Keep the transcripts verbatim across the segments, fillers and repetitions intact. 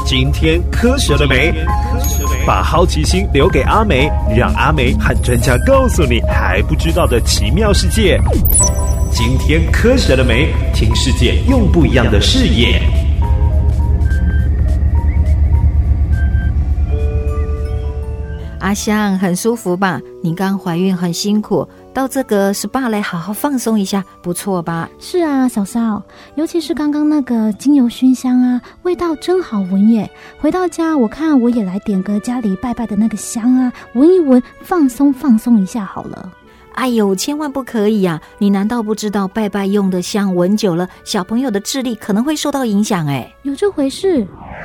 今天科学了没？把好奇心留给阿梅，让阿梅和专家告诉你还不知道的奇妙世界。今天科学了没？听世界用不一样的视野。 阿香很舒服吧？你刚怀孕很辛苦，到这个 S P A 来好好放松一下，不错吧？ 是啊，嫂嫂，尤其是刚刚那个精油熏香啊，味道真好闻耶。回到家我看我也来点个家里拜拜的那个香啊，闻一闻，放松放松一下好了。 哎呦，千万不可以啊！你难道不知道拜拜用的香闻久了，小朋友的智力可能会受到影响？哎， 有这回事？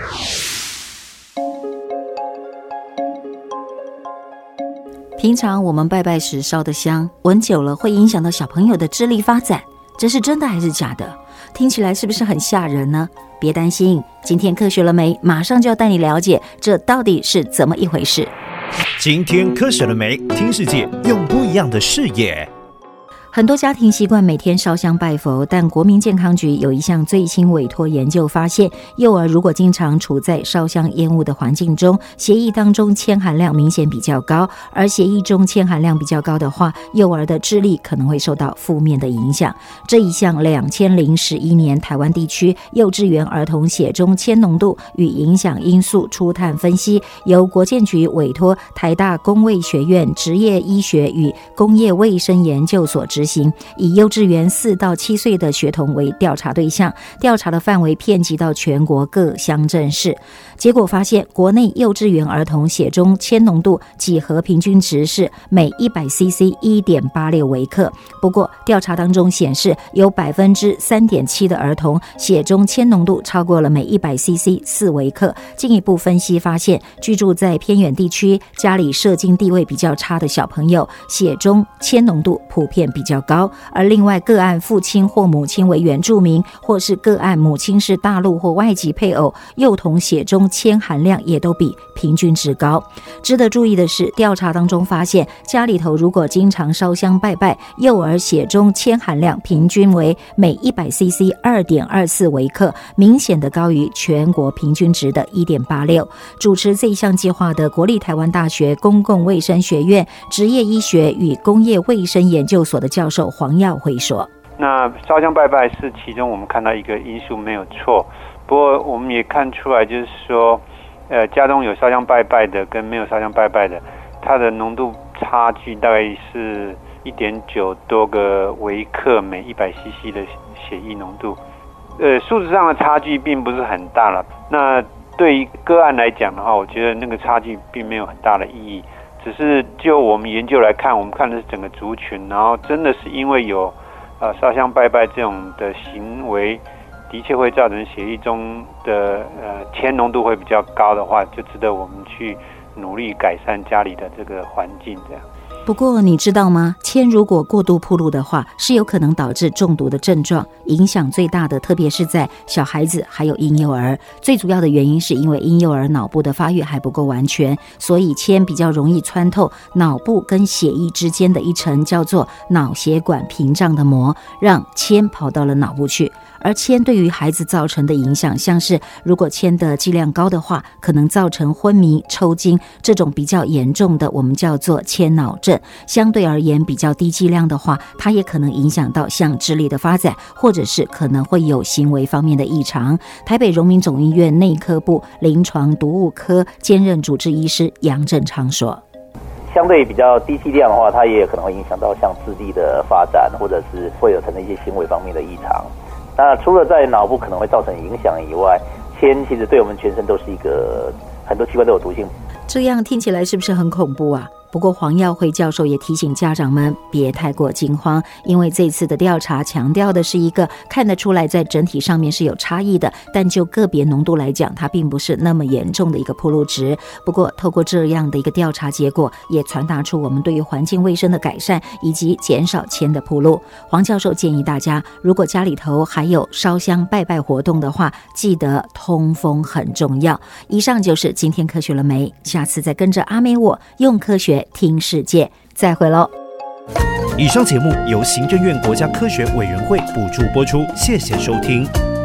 平常我们拜拜时烧的香，闻久了会影响到小朋友的智力发展，这是真的还是假的？听起来是不是很吓人呢？别担心，今天科学了没？马上就要带你了解这到底是怎么一回事。 今天科学了没？听世界用不一样的视野。 很多家庭习惯每天烧香拜佛，但国民健康局有一项最新委托研究发现，幼儿如果经常处在烧香烟雾的环境中，血液当中铅含量明显比较高，而血液中铅含量比较高的话，幼儿的智力可能会受到负面的影响。这一项二零一一年台湾地区幼稚园儿童血中铅浓度与影响因素初探分析，由国健局委托台大公卫学院职业医学与工业卫生研究所执行，以幼稚园四到七岁的学童为调查对象，调查的范围遍及到全国各乡镇市。结果发现，国内幼稚园儿童血中铅浓度几何平均值是每一百 C C 一点八六 微克。不过，调查当中显示，有 百分之三点七 的儿童血中铅浓度超过了每一百 C C 四 微克。进一步分析发现，居住在偏远地区、家里社经地位比较差的小朋友，血中铅浓度普遍比较高，而另外个案父亲或母亲为原住民，或是个案母亲是大陆或外籍配偶，幼童血中铅含量也都比平均值高。值得注意的是，调查当中发现，家里头如果经常烧香拜拜，幼儿血中铅含量平均为每一百 C C 二点二四 微克，明显的高于全国平均值的 一点八六。主持这一项计划的国立台湾大学公共卫生学院职业医学与工业卫生研究所的教授黄耀辉说， 那烧香拜拜是其中我们看到一个因素没有错，不过我们也看出来就是说呃，家中有烧香拜拜的跟没有烧香拜拜的，它的浓度差距大概是 一点九 多个微克每一百 C C 的血液浓度，呃，数值上的差距并不是很大了。那对于个案来讲的话，我觉得那个差距并没有很大的意义，只是就我们研究来看，我们看的是整个族群，然后真的是因为有呃烧香拜拜这种的行为，的确会造成血液中的呃铅浓度会比较高的话，就值得我们去努力改善家里的这个环境这样。 不过你知道吗？铅如果过度暴露的话，是有可能导致中毒的症状，影响最大的特别是在小孩子还有婴幼儿。最主要的原因是因为婴幼儿脑部的发育还不够完全，所以铅比较容易穿透脑部跟血液之间的一层叫做脑血管屏障的膜，让铅跑到了脑部去。而铅对于孩子造成的影响，像是如果铅的剂量高的话，可能造成昏迷、抽筋，这种比较严重的我们叫做铅脑症。相对而言比较低剂量的话，它也可能影响到像智力的发展，或者是可能会有行为方面的异常。台北荣民总医院内科部临床毒物科兼任主治医师杨正昌说， 相对比较低剂量的话，它也可能会影响到像智力的发展，或者是会有产生一些行为方面的异常。那除了在脑部可能会造成影响以外，铅其实对我们全身都是一个很多器官都有毒性。 这样听起来是不是很恐怖啊？不过黄耀辉教授也提醒家长们别太过惊慌，因为这次的调查强调的是一个看得出来在整体上面是有差异的，但就个别浓度来讲，它并不是那么严重的一个暴露值。不过透过这样的一个调查结果，也传达出我们对于环境卫生的改善以及减少铅的暴露。黄教授建议大家，如果家里头还有烧香拜拜活动的话，记得通风很重要。以上就是今天科学了没，下次再跟着阿美我用科学听世界，再会喽。 以上节目由行政院国家科学委员会补助播出，谢谢收听。